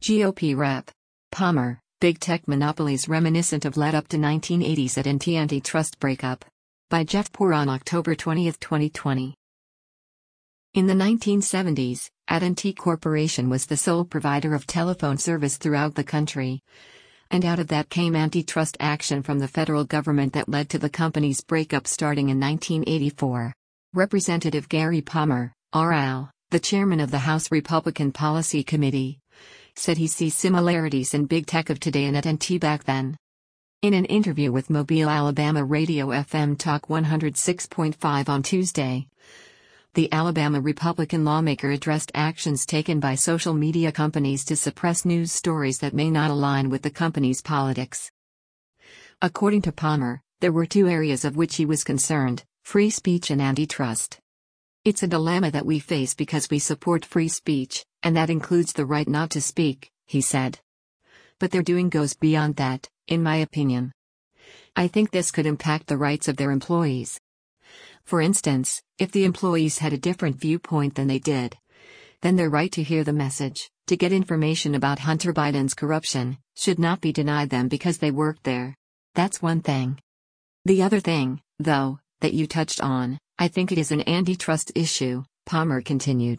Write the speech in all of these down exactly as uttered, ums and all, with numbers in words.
G O P Rep. Palmer, big tech monopolies reminiscent of led up to nineteen eighties at and T antitrust breakup. By Jeff Poor on October twentieth, twenty twenty. In the nineteen seventies, A T and T Corporation was the sole provider of telephone service throughout the country. And out of that came antitrust action from the federal government that led to the company's breakup starting in nineteen eighty-four. Representative Gary Palmer, R L, the chairman of the House Republican Policy Committee, said he sees similarities in big tech of today and A T and T back then. In an interview with Mobile, Alabama radio F M Talk one oh six point five on Tuesday, the Alabama Republican lawmaker addressed actions taken by social media companies to suppress news stories that may not align with the company's politics. According to Palmer, there were two areas of which he was concerned: free speech and antitrust. It's a dilemma that we face because we support free speech, and that includes the right not to speak, he said. But their doing goes beyond that, in my opinion. I think this could impact the rights of their employees. For instance, if the employees had a different viewpoint than they did, then their right to hear the message, to get information about Hunter Biden's corruption, should not be denied them because they worked there. That's one thing. The other thing, though, that you touched on, I think it is an antitrust issue, Palmer continued.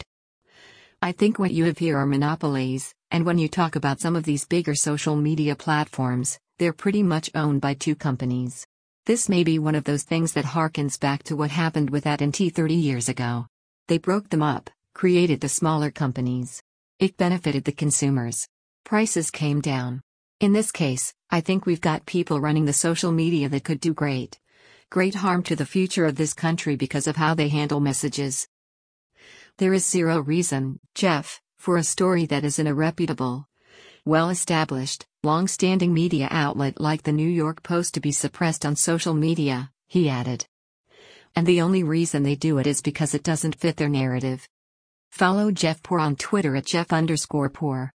I think what you have here are monopolies, and when you talk about some of these bigger social media platforms, they're pretty much owned by two companies. This may be one of those things that harkens back to what happened with A T and T thirty years ago. They broke them up, created the smaller companies. It benefited the consumers. Prices came down. In this case, I think we've got people running the social media that could do great, great harm to the future of this country because of how they handle messages. There is zero reason, Jeff, for a story that is in a reputable, well-established, long-standing media outlet like the New York Post to be suppressed on social media, he added. And the only reason they do it is because it doesn't fit their narrative. Follow Jeff Poor on Twitter at Jeff underscore Poor.